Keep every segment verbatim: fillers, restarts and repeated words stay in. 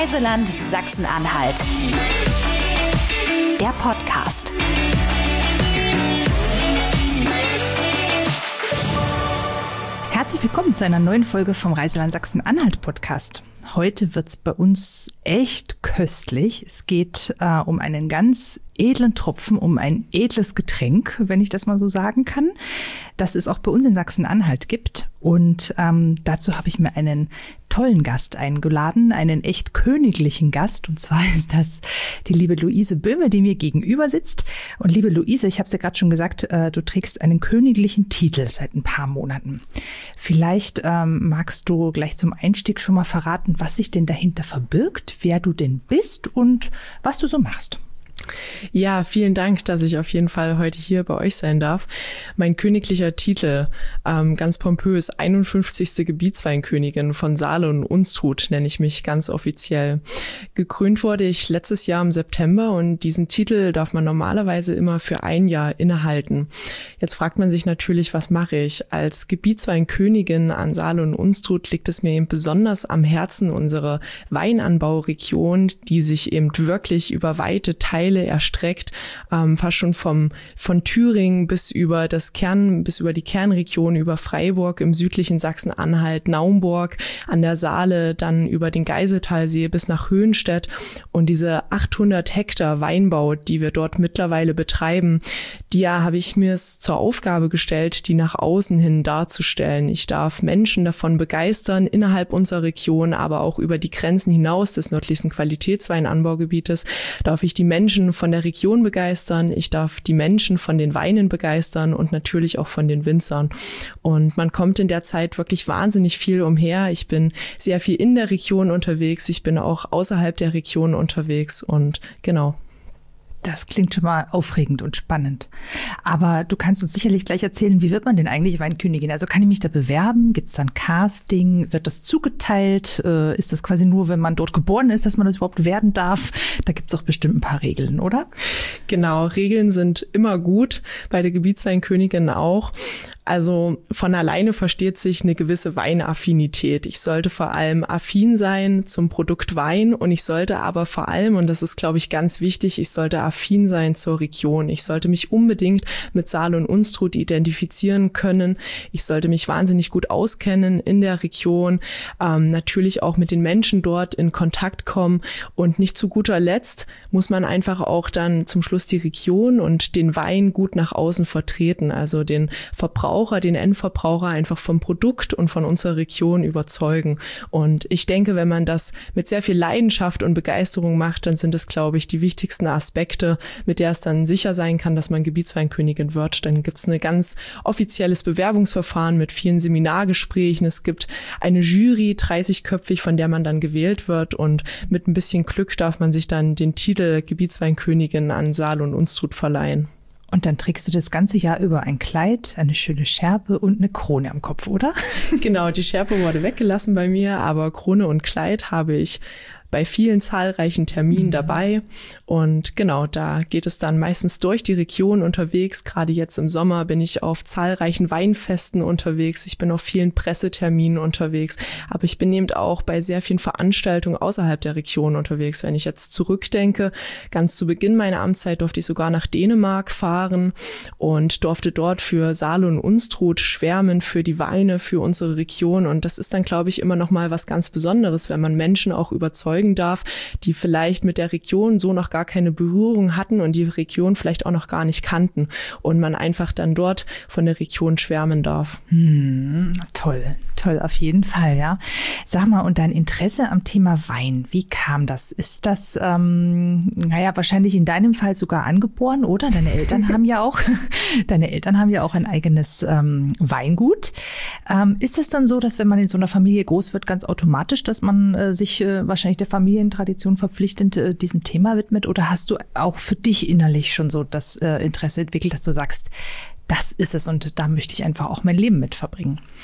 Reiseland Sachsen-Anhalt. Der Podcast. Herzlich willkommen zu einer neuen Folge vom Reiseland Sachsen-Anhalt Podcast. Heute wird's bei uns echt köstlich. Es geht äh, um einen ganz edlen Tropfen, um ein edles Getränk, wenn ich das mal so sagen kann, das es auch bei uns in Sachsen-Anhalt gibt. Und ähm, dazu habe ich mir einen tollen Gast eingeladen, einen echt königlichen Gast. Und zwar ist das die liebe Luise Böhme, die mir gegenüber sitzt. Und liebe Luise, ich habe es ja gerade schon gesagt, äh, du trägst einen königlichen Titel seit ein paar Monaten. Vielleicht ähm, magst du gleich zum Einstieg schon mal verraten, was sich denn dahinter verbirgt, wer du denn bist und was du so machst. Ja, vielen Dank, dass ich auf jeden Fall heute hier bei euch sein darf. Mein königlicher Titel, ähm, ganz pompös, einundfünfzigste Gebietsweinkönigin von Saale und Unstrut, nenne ich mich ganz offiziell. Gekrönt wurde ich letztes Jahr im September und diesen Titel darf man normalerweise immer für ein Jahr innehalten. Jetzt fragt man sich natürlich, was mache ich? Als Gebietsweinkönigin an Saale und Unstrut liegt es mir eben besonders am Herzen, unsere Weinanbauregion, die sich eben wirklich über weite Teile erstreckt, ähm, fast schon vom von Thüringen bis über das Kern, bis über die Kernregion, über Freiburg im südlichen Sachsen-Anhalt, Naumburg an der Saale, dann über den Geiseltalsee bis nach Höhenstedt. Und diese achthundert Hektar Weinbau, die wir dort mittlerweile betreiben, die ja, habe ich mir es zur Aufgabe gestellt, die nach außen hin darzustellen. Ich darf Menschen davon begeistern, innerhalb unserer Region, aber auch über die Grenzen hinaus des nördlichsten Qualitätsweinanbaugebietes, darf ich die Menschen von der Region begeistern, ich darf die Menschen von den Weinen begeistern und natürlich auch von den Winzern. Und man kommt in der Zeit wirklich wahnsinnig viel umher. Ich bin sehr viel in der Region unterwegs, ich bin auch außerhalb der Region unterwegs und genau. Das klingt schon mal aufregend und spannend. Aber du kannst uns sicherlich gleich erzählen, wie wird man denn eigentlich Weinkönigin? Also kann ich mich da bewerben? Gibt es da ein Casting? Wird das zugeteilt? Äh, ist das quasi nur, wenn man dort geboren ist, dass man das überhaupt werden darf? Da gibt es doch bestimmt ein paar Regeln, oder? Genau, Regeln sind immer gut, bei der Gebietsweinkönigin auch. Also von alleine versteht sich eine gewisse Weinaffinität. Ich sollte vor allem affin sein zum Produkt Wein und ich sollte aber vor allem, und das ist, glaube ich, ganz wichtig, ich sollte affin sein zur Region. Ich sollte mich unbedingt mit Saale und Unstrut identifizieren können. Ich sollte mich wahnsinnig gut auskennen in der Region, ähm, natürlich auch mit den Menschen dort in Kontakt kommen und nicht zu guter Letzt muss man einfach auch dann zum Schluss die Region und den Wein gut nach außen vertreten, also den Verbraucher den Endverbraucher einfach vom Produkt und von unserer Region überzeugen. Und ich denke, wenn man das mit sehr viel Leidenschaft und Begeisterung macht, dann sind es, glaube ich, die wichtigsten Aspekte, mit der es dann sicher sein kann, dass man Gebietsweinkönigin wird. Dann gibt es ein ganz offizielles Bewerbungsverfahren mit vielen Seminargesprächen. Es gibt eine Jury, dreißigköpfig, von der man dann gewählt wird. Und mit ein bisschen Glück darf man sich dann den Titel Gebietsweinkönigin an Saale und Unstrut verleihen. Und dann trägst du das ganze Jahr über ein Kleid, eine schöne Schärpe und eine Krone am Kopf, oder? Genau, die Schärpe wurde weggelassen bei mir, aber Krone und Kleid habe ich bei vielen zahlreichen Terminen dabei. Und genau, da geht es dann meistens durch die Region unterwegs. Gerade jetzt im Sommer bin ich auf zahlreichen Weinfesten unterwegs. Ich bin auf vielen Presseterminen unterwegs. Aber ich bin eben auch bei sehr vielen Veranstaltungen außerhalb der Region unterwegs. Wenn ich jetzt zurückdenke, ganz zu Beginn meiner Amtszeit durfte ich sogar nach Dänemark fahren und durfte dort für Saale und Unstrut schwärmen, für die Weine, für unsere Region. Und das ist dann, glaube ich, immer noch mal was ganz Besonderes, wenn man Menschen auch überzeugt darf, die vielleicht mit der Region so noch gar keine Berührung hatten und die Region vielleicht auch noch gar nicht kannten und man einfach dann dort von der Region schwärmen darf. Hm, toll, toll, auf jeden Fall, ja. Sag mal, und dein Interesse am Thema Wein, wie kam das? Ist das, ähm, naja, wahrscheinlich in deinem Fall sogar angeboren, oder? Deine Eltern haben ja auch, deine Eltern haben ja auch ein eigenes ähm, Weingut. Ähm, ist es dann so, dass wenn man in so einer Familie groß wird, ganz automatisch, dass man äh, sich äh, wahrscheinlich der Familientradition verpflichtend äh, diesem Thema widmet? Oder hast du auch für dich innerlich schon so das äh, Interesse entwickelt, dass du sagst, das ist es und da möchte ich einfach auch mein Leben mit verbringen?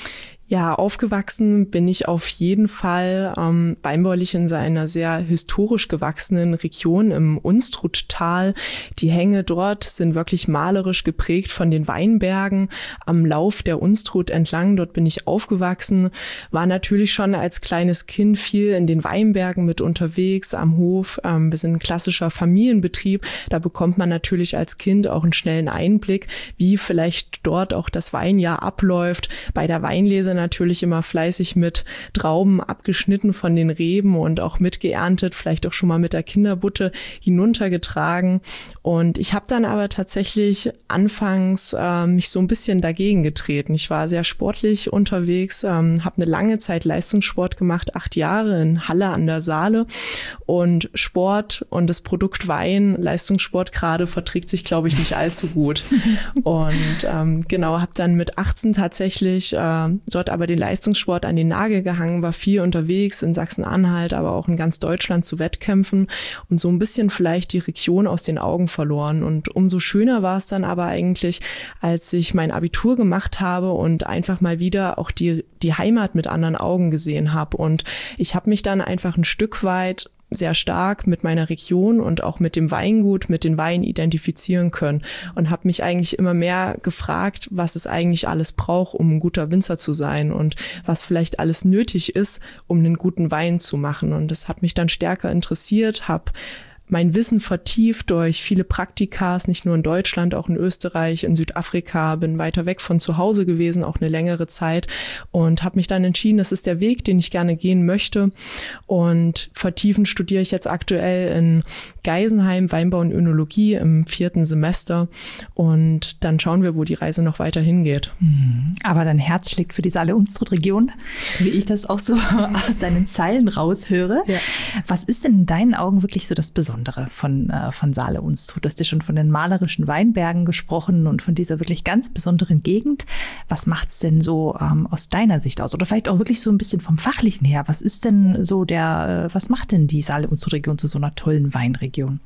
Ja, aufgewachsen bin ich auf jeden Fall ähm, weinbaulich in einer sehr historisch gewachsenen Region im Unstruttal. Die Hänge dort sind wirklich malerisch geprägt von den Weinbergen am Lauf der Unstrut entlang. Dort bin ich aufgewachsen, war natürlich schon als kleines Kind viel in den Weinbergen mit unterwegs am Hof. Ähm, wir sind ein klassischer Familienbetrieb. Da bekommt man natürlich als Kind auch einen schnellen Einblick, wie vielleicht dort auch das Weinjahr abläuft. Bei der Weinlese natürlich immer fleißig mit Trauben abgeschnitten von den Reben und auch mitgeerntet, vielleicht auch schon mal mit der Kinderbutte hinuntergetragen. Und ich habe dann aber tatsächlich anfangs äh, mich so ein bisschen dagegen getreten. Ich war sehr sportlich unterwegs, ähm, habe eine lange Zeit Leistungssport gemacht, acht Jahre in Halle an der Saale. Und Sport und das Produkt Wein, Leistungssport gerade, verträgt sich, glaube ich, nicht allzu gut. Und ähm, genau, habe dann mit achtzehn tatsächlich äh, dort aber den Leistungssport an den Nagel gehangen, war viel unterwegs in Sachsen-Anhalt, aber auch in ganz Deutschland zu Wettkämpfen und so ein bisschen vielleicht die Region aus den Augen verloren. Und umso schöner war es dann aber eigentlich, als ich mein Abitur gemacht habe und einfach mal wieder auch die, die Heimat mit anderen Augen gesehen habe. Und ich habe mich dann einfach ein Stück weit sehr stark mit meiner Region und auch mit dem Weingut, mit den Weinen identifizieren können und habe mich eigentlich immer mehr gefragt, was es eigentlich alles braucht, um ein guter Winzer zu sein und was vielleicht alles nötig ist, um einen guten Wein zu machen. Und das hat mich dann stärker interessiert, habe mein Wissen vertieft durch viele Praktikas, nicht nur in Deutschland, auch in Österreich, in Südafrika, bin weiter weg von zu Hause gewesen, auch eine längere Zeit und habe mich dann entschieden, das ist der Weg, den ich gerne gehen möchte. Und vertiefend studiere ich jetzt aktuell in Geisenheim Weinbau und Önologie im vierten Semester und dann schauen wir, wo die Reise noch weiter hingeht. Aber dein Herz schlägt für die Saale-Unstrut-Region, wie ich das auch so aus deinen Zeilen raushöre. Ja. Was ist denn in deinen Augen wirklich so das Besondere von, äh, von Saale-Unstrut? Du hast ja schon von den malerischen Weinbergen gesprochen und von dieser wirklich ganz besonderen Gegend. Was macht es denn so ähm, aus deiner Sicht aus? Oder vielleicht auch wirklich so ein bisschen vom Fachlichen her. Was ist denn so der, äh, was macht denn die Saale-Unstrut-Region zu so einer tollen Weinregion?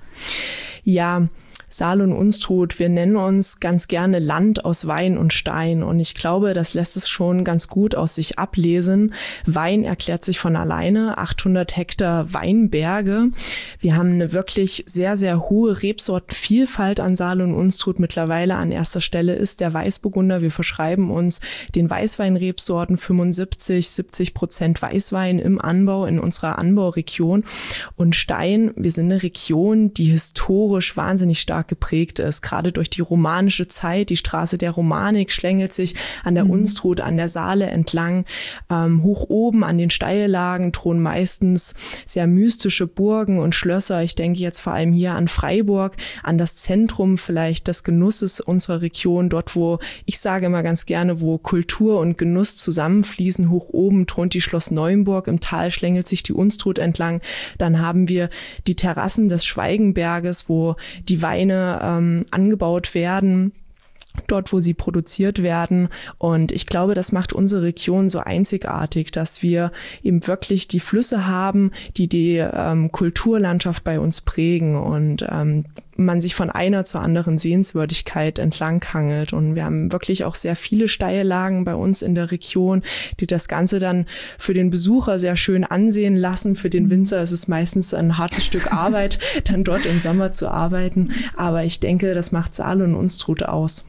Ja, Saale und Unstrut, wir nennen uns ganz gerne Land aus Wein und Stein und ich glaube, das lässt es schon ganz gut aus sich ablesen. Wein erklärt sich von alleine, achthundert Hektar Weinberge. Wir haben eine wirklich sehr, sehr hohe Rebsortenvielfalt an Saale und Unstrut. Mittlerweile an erster Stelle ist der Weißburgunder. Wir verschreiben uns den Weißweinrebsorten, fünfundsiebzig, siebzig Prozent Weißwein im Anbau in unserer Anbauregion. Und Stein, wir sind eine Region, die historisch wahnsinnig stark geprägt ist, gerade durch die romanische Zeit. Die Straße der Romanik schlängelt sich an der mhm. Unstrut, an der Saale entlang. Ähm, hoch oben an den Steillagen thronen meistens sehr mystische Burgen und Schlösser. Ich denke jetzt vor allem hier an Freiburg, an das Zentrum vielleicht des Genusses unserer Region, dort wo, ich sage immer ganz gerne, wo Kultur und Genuss zusammenfließen. Hoch oben thront die Schloss Neuenburg, im Tal schlängelt sich die Unstrut entlang. Dann haben wir die Terrassen des Schweigenberges, wo die Weine ähm, angebaut werden, dort, wo sie produziert werden. Und ich glaube, das macht unsere Region so einzigartig, dass wir eben wirklich die Flüsse haben, die die ähm, Kulturlandschaft bei uns prägen und ähm, man sich von einer zur anderen Sehenswürdigkeit entlanghangelt. Und wir haben wirklich auch sehr viele Steillagen bei uns in der Region, die das Ganze dann für den Besucher sehr schön ansehen lassen. Für den Winzer ist es meistens ein hartes Stück Arbeit, dann dort im Sommer zu arbeiten. Aber ich denke, das macht Saale und Unstrut aus.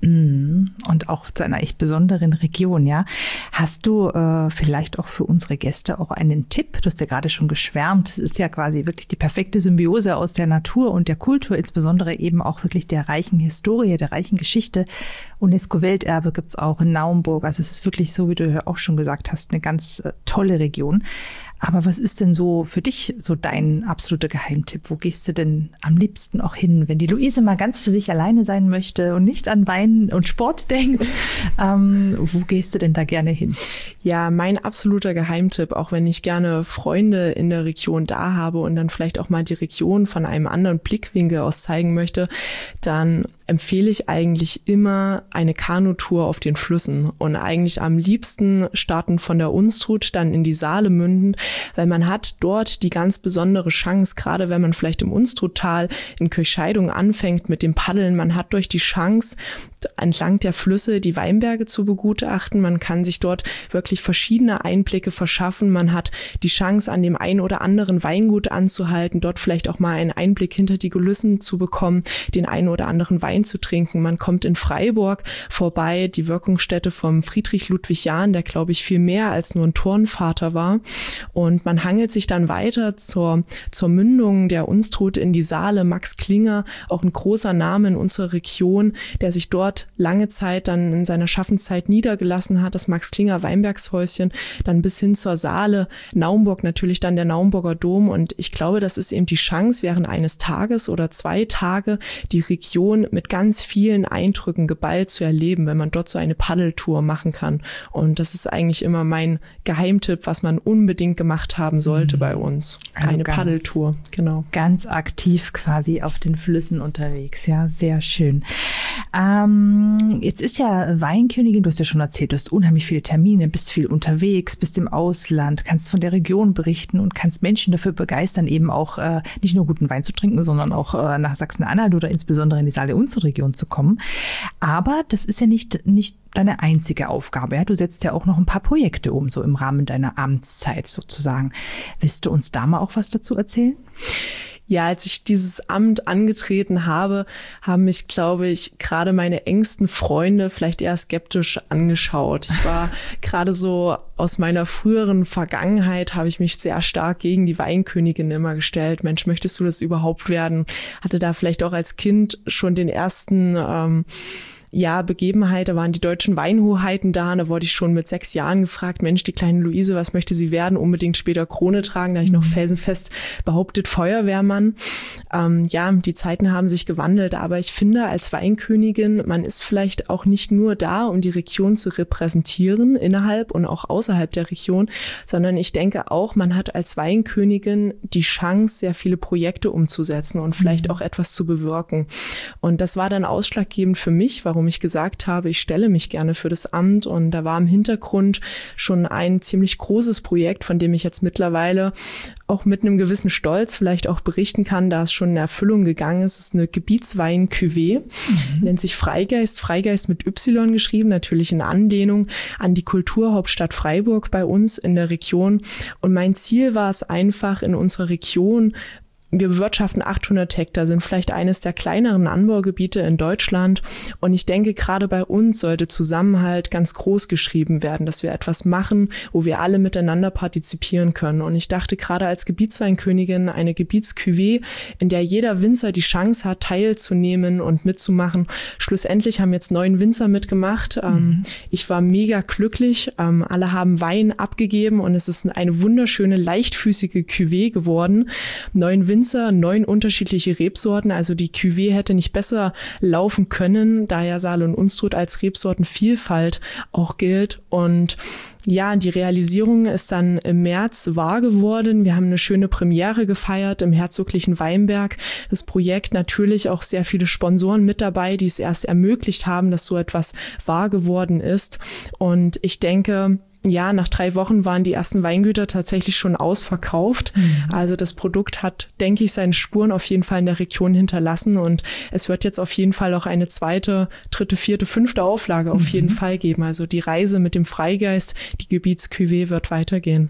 Und auch zu einer echt besonderen Region, ja. Hast du äh, vielleicht auch für unsere Gäste auch einen Tipp? Du hast ja gerade schon geschwärmt. Es ist ja quasi wirklich die perfekte Symbiose aus der Natur und der Kultur, insbesondere eben auch wirklich der reichen Historie, der reichen Geschichte. UNESCO-Welterbe gibt's auch in Naumburg. Also es ist wirklich so, wie du ja auch schon gesagt hast, eine ganz äh, tolle Region. Aber was ist denn so für dich so dein absoluter Geheimtipp? Wo gehst du denn am liebsten auch hin, wenn die Luise mal ganz für sich alleine sein möchte und nicht an Wein und Sport denkt? Ähm, wo gehst du denn da gerne hin? Ja, mein absoluter Geheimtipp, auch wenn ich gerne Freunde in der Region da habe und dann vielleicht auch mal die Region von einem anderen Blickwinkel aus zeigen möchte, dann empfehle ich eigentlich immer eine Kanutour auf den Flüssen und eigentlich am liebsten starten von der Unstrut, dann in die Saale mündend, weil man hat dort die ganz besondere Chance, gerade wenn man vielleicht im Unstruttal in Kirchscheidung anfängt mit dem Paddeln, man hat durch die Chance, entlang der Flüsse die Weinberge zu begutachten. Man kann sich dort wirklich verschiedene Einblicke verschaffen. Man hat die Chance, an dem einen oder anderen Weingut anzuhalten, dort vielleicht auch mal einen Einblick hinter die Kulissen zu bekommen, den einen oder anderen Wein zu trinken. Man kommt in Freiburg vorbei, die Wirkungsstätte vom Friedrich Ludwig Jahn, der, glaube ich, viel mehr als nur ein Turnvater war. Und man hangelt sich dann weiter zur, zur Mündung der Unstrut in die Saale. Max Klinger, auch ein großer Name in unserer Region, der sich dort lange Zeit dann in seiner Schaffenszeit niedergelassen hat, das Max Klinger Weinbergshäuschen, dann bis hin zur Saale, Naumburg natürlich dann der Naumburger Dom. Und ich glaube, das ist eben die Chance, während eines Tages oder zwei Tage die Region mit ganz vielen Eindrücken geballt zu erleben, wenn man dort so eine Paddeltour machen kann. Und das ist eigentlich immer mein Geheimtipp, was man unbedingt gemacht haben sollte mhm. bei uns. Also eine ganz, Paddeltour, genau. Ganz aktiv quasi auf den Flüssen unterwegs, ja, sehr schön. Ähm, jetzt ist ja Weinkönigin, du hast ja schon erzählt, du hast unheimlich viele Termine, bist viel unterwegs, bist im Ausland, kannst von der Region berichten und kannst Menschen dafür begeistern, eben auch äh, nicht nur guten Wein zu trinken, sondern auch äh, nach Sachsen-Anhalt oder insbesondere in die Saale-Unstrut-Region zu kommen. Aber das ist ja nicht, nicht deine einzige Aufgabe. Ja? Du setzt ja auch noch ein paar Projekte um, so im Rahmen deiner Amtszeit sozusagen. Willst du uns da mal auch was dazu erzählen? Ja, als ich dieses Amt angetreten habe, haben mich, glaube ich, gerade meine engsten Freunde vielleicht eher skeptisch angeschaut. Ich war gerade so aus meiner früheren Vergangenheit, habe ich mich sehr stark gegen die Weinkönigin immer gestellt. Mensch, möchtest du das überhaupt werden? Hatte da vielleicht auch als Kind schon den ersten ähm, ja, Begebenheit, da waren die deutschen Weinhoheiten da, und da wurde ich schon mit sechs Jahren gefragt, Mensch, die kleine Luise, was möchte sie werden? Unbedingt später Krone tragen, da habe ich noch felsenfest behauptet, Feuerwehrmann. Ähm, ja, die Zeiten haben sich gewandelt, aber ich finde, als Weinkönigin, man ist vielleicht auch nicht nur da, um die Region zu repräsentieren, innerhalb und auch außerhalb der Region, sondern ich denke auch, man hat als Weinkönigin die Chance, sehr viele Projekte umzusetzen und vielleicht auch etwas zu bewirken. Und das war dann ausschlaggebend für mich, warum ich gesagt habe, ich stelle mich gerne für das Amt. Und da war im Hintergrund schon ein ziemlich großes Projekt, von dem ich jetzt mittlerweile auch mit einem gewissen Stolz vielleicht auch berichten kann, da es schon in Erfüllung gegangen ist. Es ist eine Gebietswein-Cuvée, mhm. nennt sich Freigeist, Freigeist mit Y geschrieben, natürlich in Anlehnung an die Kulturhauptstadt Freiburg bei uns in der Region. Und mein Ziel war es einfach, in unserer Region, wir bewirtschaften achthundert Hektar, sind vielleicht eines der kleineren Anbaugebiete in Deutschland. Und ich denke, gerade bei uns sollte Zusammenhalt ganz groß geschrieben werden, dass wir etwas machen, wo wir alle miteinander partizipieren können. Und ich dachte, gerade als Gebietsweinkönigin eine Gebiets-Cuvée, in der jeder Winzer die Chance hat, teilzunehmen und mitzumachen. Schlussendlich haben jetzt neun Winzer mitgemacht. Mhm. Ich war mega glücklich. Alle haben Wein abgegeben und es ist eine wunderschöne, leichtfüßige Cuvée geworden. Neun Winzer, neun unterschiedliche Rebsorten, also die Cuvée hätte nicht besser laufen können, da ja Saale und Unstrut als Rebsortenvielfalt auch gilt. Und ja, die Realisierung ist dann im März wahr geworden. Wir haben eine schöne Premiere gefeiert im Herzoglichen Weinberg. Das Projekt natürlich auch sehr viele Sponsoren mit dabei, die es erst ermöglicht haben, dass so etwas wahr geworden ist. Und ich denke, ja, nach drei Wochen waren die ersten Weingüter tatsächlich schon ausverkauft. Mhm. Also das Produkt hat, denke ich, seine Spuren auf jeden Fall in der Region hinterlassen und es wird jetzt auf jeden Fall auch eine zweite, dritte, vierte, fünfte Auflage auf mhm. jeden Fall geben. Also die Reise mit dem Freigeist, die Gebiets-Cuvée wird weitergehen.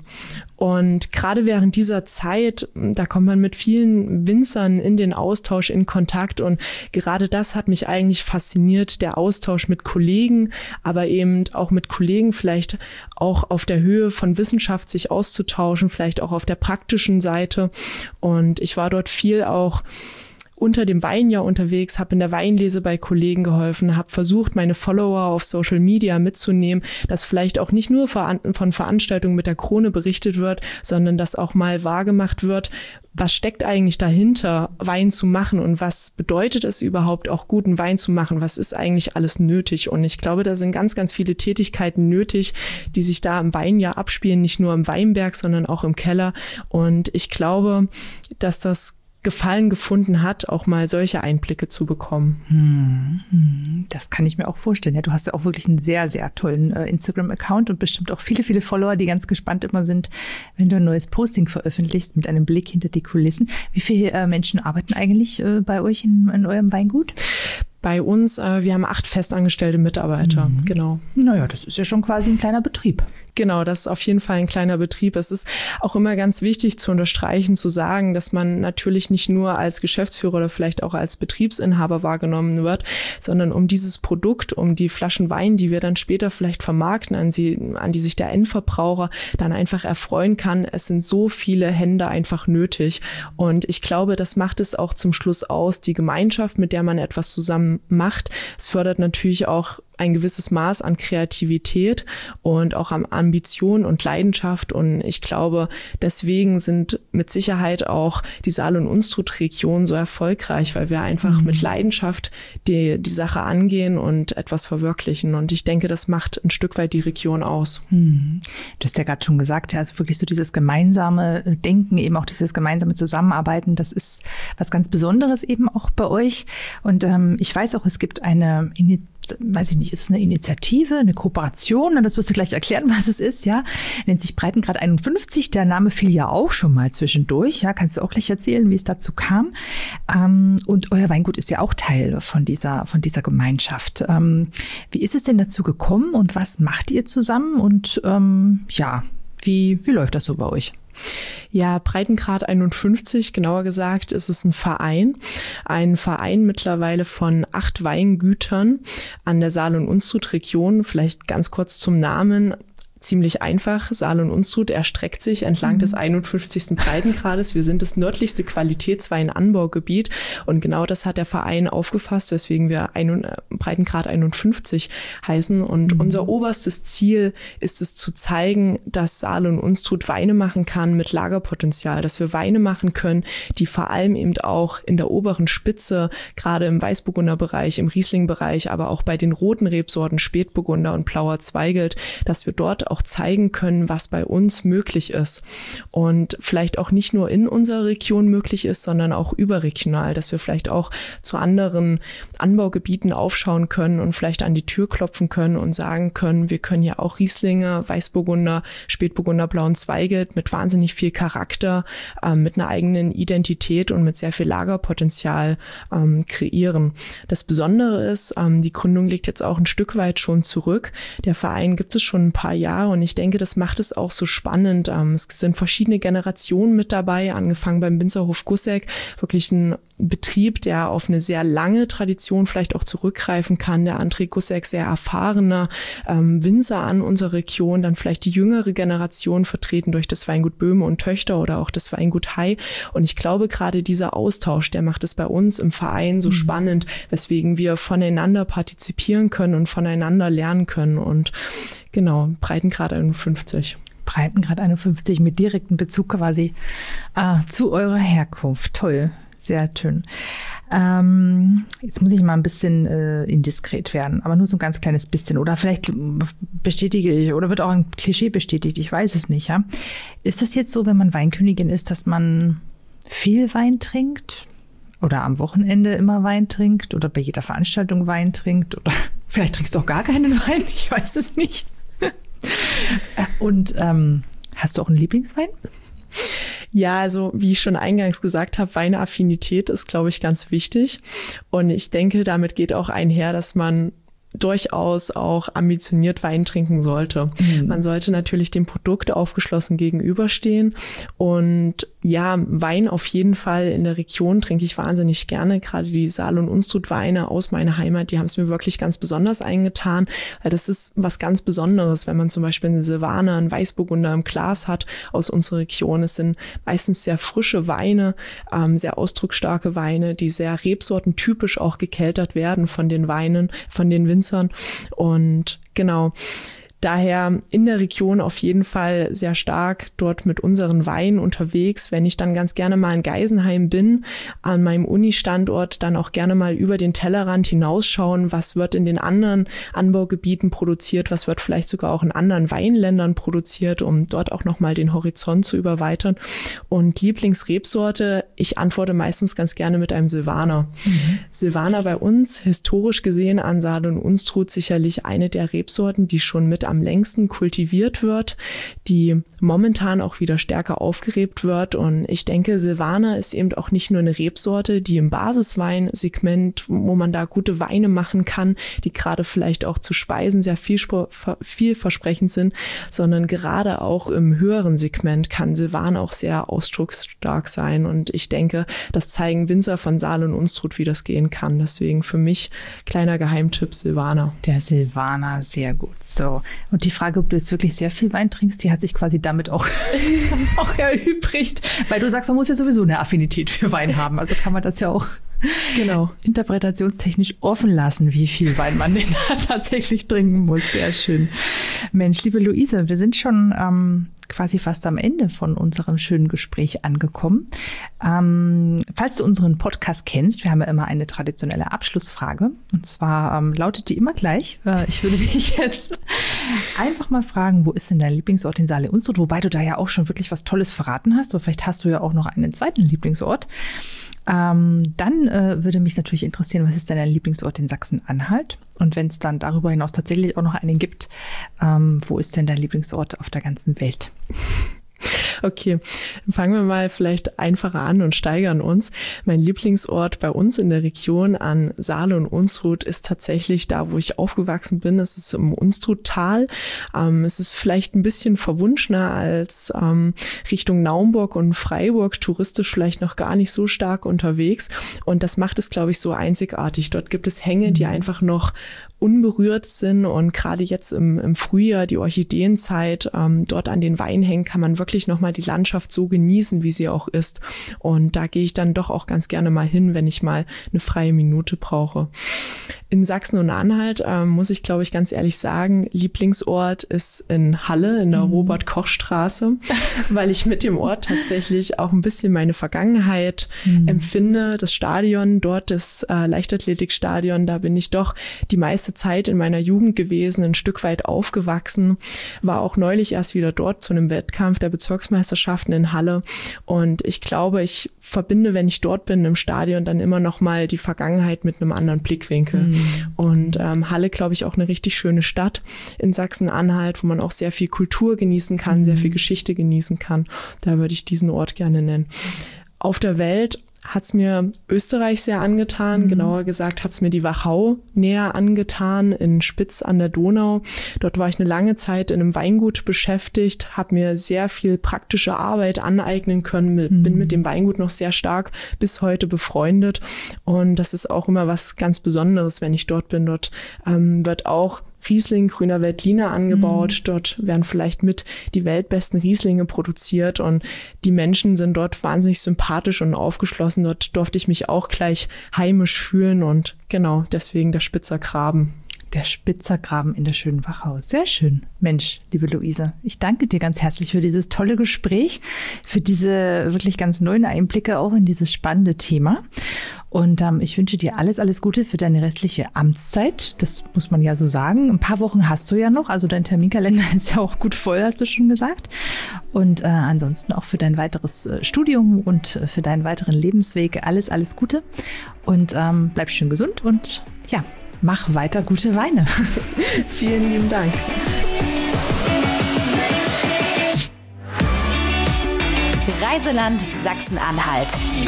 Und gerade während dieser Zeit, da kommt man mit vielen Winzern in den Austausch, in Kontakt und gerade das hat mich eigentlich fasziniert, der Austausch mit Kollegen, aber eben auch mit Kollegen vielleicht auch auf der Höhe von Wissenschaft sich auszutauschen, vielleicht auch auf der praktischen Seite. Und ich war dort viel auch unter dem Weinjahr unterwegs, habe in der Weinlese bei Kollegen geholfen, habe versucht, meine Follower auf Social Media mitzunehmen, dass vielleicht auch nicht nur von Veranstaltungen mit der Krone berichtet wird, sondern dass auch mal wahrgemacht wird, was steckt eigentlich dahinter, Wein zu machen und was bedeutet es überhaupt, auch guten Wein zu machen? Was ist eigentlich alles nötig? Und ich glaube, da sind ganz, ganz viele Tätigkeiten nötig, die sich da im Weinjahr abspielen, nicht nur im Weinberg, sondern auch im Keller. Und ich glaube, dass das Gefallen gefunden hat, auch mal solche Einblicke zu bekommen. Hm, das kann ich mir auch vorstellen. Ja, du hast ja auch wirklich einen sehr, sehr tollen äh, Instagram-Account und bestimmt auch viele, viele Follower, die ganz gespannt immer sind, wenn du ein neues Posting veröffentlichst mit einem Blick hinter die Kulissen. Wie viele äh, Menschen arbeiten eigentlich äh, bei euch in, in eurem Weingut? Bei uns, äh, wir haben acht festangestellte Mitarbeiter, mhm. genau. Naja, das ist ja schon quasi ein kleiner Betrieb. Genau, das ist auf jeden Fall ein kleiner Betrieb. Es ist auch immer ganz wichtig zu unterstreichen, zu sagen, dass man natürlich nicht nur als Geschäftsführer oder vielleicht auch als Betriebsinhaber wahrgenommen wird, sondern um dieses Produkt, um die Flaschen Wein, die wir dann später vielleicht vermarkten, an, sie, an die sich der Endverbraucher dann einfach erfreuen kann. Es sind so viele Hände einfach nötig. Und ich glaube, das macht es auch zum Schluss aus, die Gemeinschaft, mit der man etwas zusammen macht. Es fördert natürlich auch ein gewisses Maß an Kreativität und auch an Ambition und Leidenschaft. Und ich glaube, deswegen sind mit Sicherheit auch die Saale- und Unstrut-Region so erfolgreich, weil wir einfach mhm. mit Leidenschaft die, die Sache angehen und etwas verwirklichen. Und ich denke, das macht ein Stück weit die Region aus. Mhm. Du hast ja gerade schon gesagt, ja, also wirklich so dieses gemeinsame Denken, eben auch dieses gemeinsame Zusammenarbeiten, das ist was ganz Besonderes eben auch bei euch. Und ähm, ich weiß auch, es gibt eine Initiative, weiß ich nicht, ist es eine Initiative, eine Kooperation? Das wirst du gleich erklären, was es ist, ja. Nennt sich Breitengrad einundfünfzig. Der Name fiel ja auch schon mal zwischendurch, ja. Kannst du auch gleich erzählen, wie es dazu kam? Ähm, und euer Weingut ist ja auch Teil von dieser, von dieser Gemeinschaft. Ähm, wie ist es denn dazu gekommen und was macht ihr zusammen? Und ähm, ja, wie, wie läuft das so bei euch? Ja, Breitengrad einundfünfzig, genauer gesagt, ist es ein Verein. Ein Verein mittlerweile von acht Weingütern an der Saale- und Unstrut-Region. Vielleicht ganz kurz zum Namen. Ziemlich einfach. Saale- und Unstrut erstreckt sich entlang mhm. des einundfünfzigsten Breitengrades. Wir sind das nördlichste Qualitätsweinanbaugebiet und genau das hat der Verein aufgefasst, weswegen wir ein, äh, Breitengrad einundfünfzig heißen. Und mhm. unser oberstes Ziel ist es zu zeigen, dass Saale- und Unstrut Weine machen kann mit Lagerpotenzial, dass wir Weine machen können, die vor allem eben auch in der oberen Spitze, gerade im Weißburgunder-Bereich, im Riesling-Bereich, aber auch bei den roten Rebsorten Spätburgunder und Blauer Zweigelt, dass wir dort auch zeigen können, was bei uns möglich ist und vielleicht auch nicht nur in unserer Region möglich ist, sondern auch überregional, dass wir vielleicht auch zu anderen Anbaugebieten aufschauen können und vielleicht an die Tür klopfen können und sagen können, wir können ja auch Rieslinge, Weißburgunder, Spätburgunder, Blauen Zweigelt mit wahnsinnig viel Charakter, äh, mit einer eigenen Identität und mit sehr viel Lagerpotenzial ähm, kreieren. Das Besondere ist, ähm, die Gründung liegt jetzt auch ein Stück weit schon zurück. Der Verein gibt es schon ein paar Jahre und ich denke, das macht es auch so spannend. Es sind verschiedene Generationen mit dabei, angefangen beim Winzerhof Gusseck, wirklich ein Betrieb, der auf eine sehr lange Tradition vielleicht auch zurückgreifen kann. Der André Gusseck, sehr erfahrener ähm, Winzer an unserer Region, dann vielleicht die jüngere Generation vertreten durch das Weingut Böhme und Töchter oder auch das Weingut Hai. Und ich glaube, gerade dieser Austausch, der macht es bei uns im Verein so mhm. spannend, weswegen wir voneinander partizipieren können und voneinander lernen können. Und genau, Breitengrad einundfünfzig. Breitengrad einundfünfzig mit direktem Bezug quasi äh, zu eurer Herkunft. Toll. Sehr schön. Ähm, jetzt muss ich mal ein bisschen äh, indiskret werden, aber nur so ein ganz kleines bisschen. Oder vielleicht bestätige ich, oder wird auch ein Klischee bestätigt, ich weiß es nicht. Ja? Ist das jetzt so, wenn man Weinkönigin ist, dass man viel Wein trinkt? Oder am Wochenende immer Wein trinkt? Oder bei jeder Veranstaltung Wein trinkt? Oder vielleicht trinkst du auch gar keinen Wein, ich weiß es nicht. Und ähm, hast du auch einen Lieblingswein? Ja, also wie ich schon eingangs gesagt habe, Weinaffinität ist, glaube ich, ganz wichtig. Und ich denke, damit geht auch einher, dass man durchaus auch ambitioniert Wein trinken sollte. Mhm. Man sollte natürlich dem Produkt aufgeschlossen gegenüberstehen. Und ja, Wein auf jeden Fall in der Region trinke ich wahnsinnig gerne. Gerade die Saale- und Unstrut-Weine aus meiner Heimat, die haben es mir wirklich ganz besonders eingetan, weil das ist was ganz Besonderes, wenn man zum Beispiel eine Silvaner, einen Weißburgunder im Glas hat aus unserer Region. Es sind meistens sehr frische Weine, ähm, sehr ausdrucksstarke Weine, die sehr rebsortentypisch auch gekeltert werden von den Weinen, von den Winzern. Und genau, Daher in der Region auf jeden Fall sehr stark dort mit unseren Weinen unterwegs. Wenn ich dann ganz gerne mal in Geisenheim bin, an meinem Uni-Standort, dann auch gerne mal über den Tellerrand hinausschauen, was wird in den anderen Anbaugebieten produziert, was wird vielleicht sogar auch in anderen Weinländern produziert, um dort auch nochmal den Horizont zu überweitern. Und Lieblingsrebsorte, ich antworte meistens ganz gerne mit einem Silvaner. Mhm. Silvaner bei uns, historisch gesehen an Saale und Unstrut sicherlich eine der Rebsorten, die schon mit am längsten kultiviert wird, die momentan auch wieder stärker aufgerebt wird. Und ich denke, Silvaner ist eben auch nicht nur eine Rebsorte, die im Basisweinsegment, wo man da gute Weine machen kann, die gerade vielleicht auch zu Speisen sehr viel, vielversprechend sind, sondern gerade auch im höheren Segment kann Silvaner auch sehr ausdrucksstark sein. Und ich denke, das zeigen Winzer von Saale und Unstrut, wie das gehen kann. Deswegen für mich kleiner Geheimtipp Silvaner. Der Silvaner, sehr gut. So. Und die Frage, ob du jetzt wirklich sehr viel Wein trinkst, die hat sich quasi damit auch, auch erübrigt. Weil du sagst, man muss ja sowieso eine Affinität für Wein haben. Also kann man das ja auch genau interpretationstechnisch offen lassen, wie viel Wein man denn tatsächlich trinken muss. Sehr schön. Mensch, liebe Luise, wir sind schon ähm, quasi fast am Ende von unserem schönen Gespräch angekommen. Ähm, falls du unseren Podcast kennst, wir haben ja immer eine traditionelle Abschlussfrage. Und zwar ähm, lautet die immer gleich. Äh, ich würde dich jetzt einfach mal fragen, wo ist denn dein Lieblingsort in Saale und Unstrut? Wobei du da ja auch schon wirklich was Tolles verraten hast. Aber vielleicht hast du ja auch noch einen zweiten Lieblingsort. Ähm, dann äh, würde mich natürlich interessieren, was ist denn dein Lieblingsort in Sachsen-Anhalt? Und wenn es dann darüber hinaus tatsächlich auch noch einen gibt, ähm, wo ist denn dein Lieblingsort auf der ganzen Welt? Okay, fangen wir mal vielleicht einfacher an und steigern uns. Mein Lieblingsort bei uns in der Region an Saale und Unstrut ist tatsächlich da, wo ich aufgewachsen bin. Es ist im Unstruttal. Ähm, es ist vielleicht ein bisschen verwunschener als ähm, Richtung Naumburg und Freiburg, touristisch vielleicht noch gar nicht so stark unterwegs. Und das macht es, glaube ich, so einzigartig. Dort gibt es Hänge, die einfach noch unberührt sind, und gerade jetzt im, im Frühjahr, die Orchideenzeit, ähm, dort an den Weinhängen kann man wirklich nochmal die Landschaft so genießen, wie sie auch ist. Und da gehe ich dann doch auch ganz gerne mal hin, wenn ich mal eine freie Minute brauche. In Sachsen und Anhalt ähm, muss ich, glaube ich, ganz ehrlich sagen, Lieblingsort ist in Halle, in der mhm. Robert-Koch-Straße, weil ich mit dem Ort tatsächlich auch ein bisschen meine Vergangenheit mhm. empfinde. Das Stadion dort, das äh, Leichtathletikstadion, da bin ich doch die meiste Zeit in meiner Jugend gewesen, ein Stück weit aufgewachsen, war auch neulich erst wieder dort zu einem Wettkampf der Bezirksmeisterschaften in Halle, und ich glaube, ich verbinde, wenn ich dort bin im Stadion, dann immer noch mal die Vergangenheit mit einem anderen Blickwinkel. Mhm. Und ähm, Halle, glaube ich, auch eine richtig schöne Stadt in Sachsen-Anhalt, wo man auch sehr viel Kultur genießen kann, mhm. sehr viel Geschichte genießen kann. Da würde ich diesen Ort gerne nennen. Auf der Welt hat es mir Österreich sehr angetan, mhm. genauer gesagt hat es mir die Wachau näher angetan in Spitz an der Donau. Dort war ich eine lange Zeit in einem Weingut beschäftigt, habe mir sehr viel praktische Arbeit aneignen können, mhm. bin mit dem Weingut noch sehr stark bis heute befreundet, und das ist auch immer was ganz Besonderes, wenn ich dort bin. Dort ähm, wird auch Riesling, grüner Veltliner angebaut. Mhm. Dort werden vielleicht mit die weltbesten Rieslinge produziert, und die Menschen sind dort wahnsinnig sympathisch und aufgeschlossen. Dort durfte ich mich auch gleich heimisch fühlen, und genau deswegen der Spitzer Graben. Der Spitzer Graben in der schönen Wachau. Sehr schön. Mensch, liebe Luise, ich danke dir ganz herzlich für dieses tolle Gespräch, für diese wirklich ganz neuen Einblicke auch in dieses spannende Thema. Und ähm, ich wünsche dir alles, alles Gute für deine restliche Amtszeit. Das muss man ja so sagen. Ein paar Wochen hast du ja noch, also dein Terminkalender ist ja auch gut voll, hast du schon gesagt. Und äh, ansonsten auch für dein weiteres äh, Studium und äh, für deinen weiteren Lebensweg alles, alles Gute. Und ähm, bleib schön gesund und ja, mach weiter gute Weine. Vielen lieben Dank. Reiseland Sachsen-Anhalt.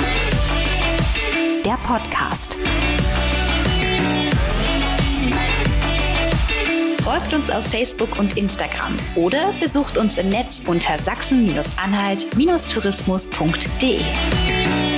Der Podcast. Folgt uns auf Facebook und Instagram oder besucht uns im Netz unter sachsen Anhalt Tourismus punkt de.